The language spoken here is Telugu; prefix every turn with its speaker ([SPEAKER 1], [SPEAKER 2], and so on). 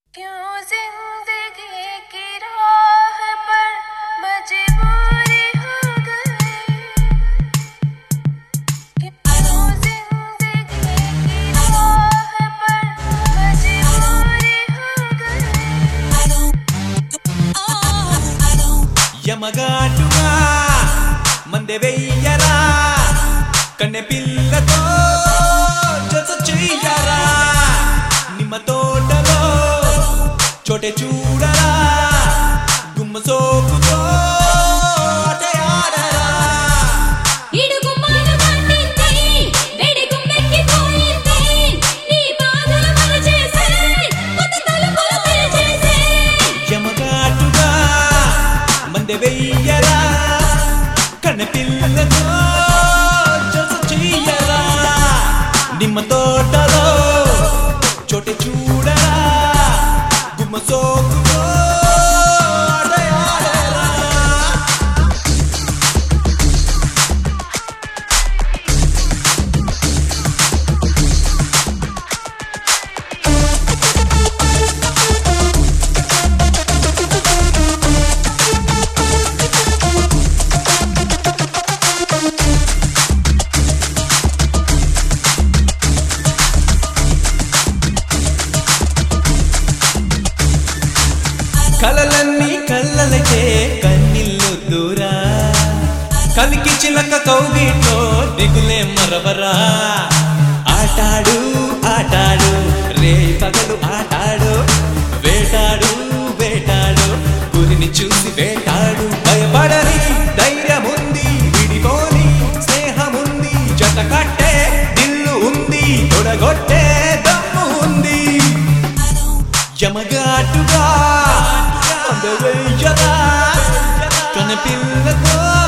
[SPEAKER 1] क्यों जिंदगी की राह पर मजबूरी हो गई, क्यों जिंदगी की राह पर मजबूरी हो गई।
[SPEAKER 2] యమగాటుగా మందె వెయ్యరా కన్నె పిల్లతో జత చెయ్యరా నిమ్మ తోటలో చోటే చూడరా గుమ్మ సోకుతో ఆటే ఆడరా
[SPEAKER 3] ఇడుగు మాను పట్టింది వేడి గుమ్మెక్కి పోయింది నీ బాధలు మరచేసే కొత్త తలుపులు తెరిచేసే
[SPEAKER 2] యమగాటుగా మందె వెయ్యరా కన్నె పిల్లతో జత చెయ్యరా నిమ్మ తోటలో చోటే చూడరా గుమ్మ సోకుతో ఆటే ఆడరా కలలన్నీ కళ్ళలకే కన్నిల్లు దూరా కలికి చిలక కౌగిట్లో దిగులే మరవరా ఆటాడు ఆటాడు రే పగలు ఆటాడు వేటాడు వేటాడు గురిని చూసి వేటాడు భయపడని ధైర్యముంది విడిపోని స్నేహముంది జత కట్టే దిల్లు ఉంది తొడగొట్టే దమ్ము ఉంది యమగాటుగా అందవెయ్యరా కన్న పిల్లతో